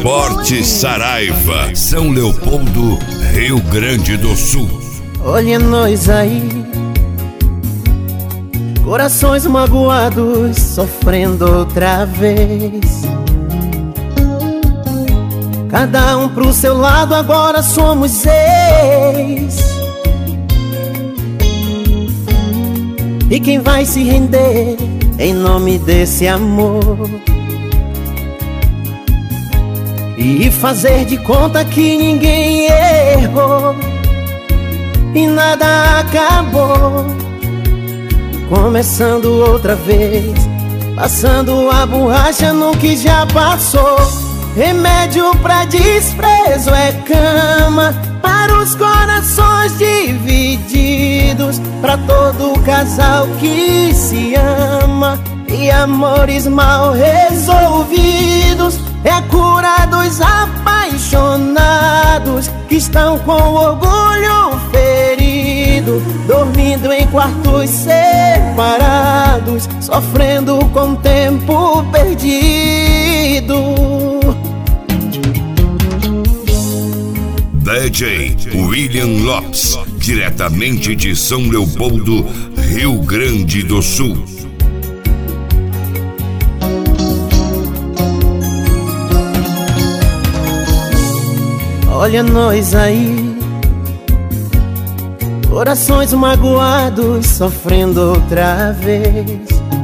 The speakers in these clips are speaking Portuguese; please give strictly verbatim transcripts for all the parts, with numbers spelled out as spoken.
Forte Saraiva, São Leopoldo, Rio Grande do Sul. Olha nós aí, corações magoados, sofrendo outra vez. Cada um pro seu lado, agora somos ex. E quem vai se render em nome desse amor? E fazer de conta que ninguém errou e nada acabou. Começando outra vez, passando a borracha no que já passou. Remédio pra desprezo é cama para os corações divididos, pra todo casal que se ama. E amores mal resolvidos é a cura dos apaixonados que estão com o orgulho ferido, dormindo em quartos separados, sofrendo com o tempo perdido. D J William Lopes, diretamente de São Leopoldo, Rio Grande do Sul. Olha nós aí, corações magoados, sofrendo outra vez.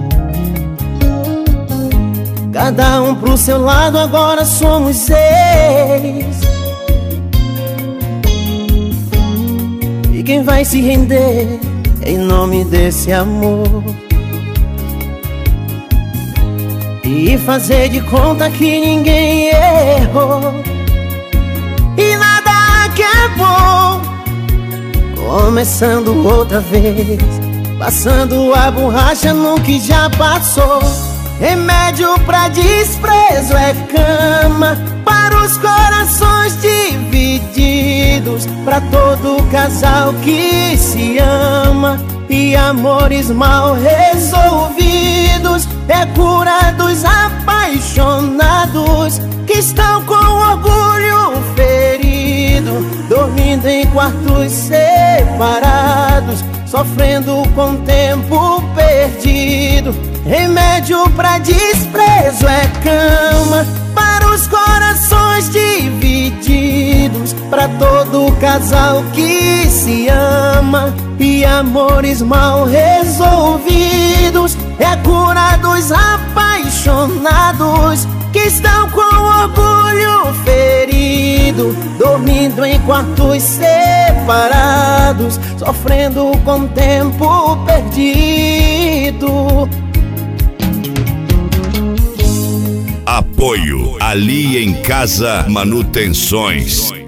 Cada um pro seu lado, agora somos ex. E quem vai se render em nome desse amor? E fazer de conta que ninguém errou e nada acabou. Começando outra vez, passando a borracha no que já passou. Remédio pra desprezo é cama para os corações divididos, pra todo casal que se ama. E amores mal resolvidos é cura dos apaixonados que estão com orgulho ferido, dormindo em quartos separados, sofrendo com o tempo perdido. Remédio pra desprezo é cama para os corações divididos, pra todo casal que se ama. E amores mal resolvidos é a cura dos apaixonados que estão com orgulho ferido, dormindo em quartos separados, sofrendo com o tempo perdido. Apoio Ali em Casa Manutenções.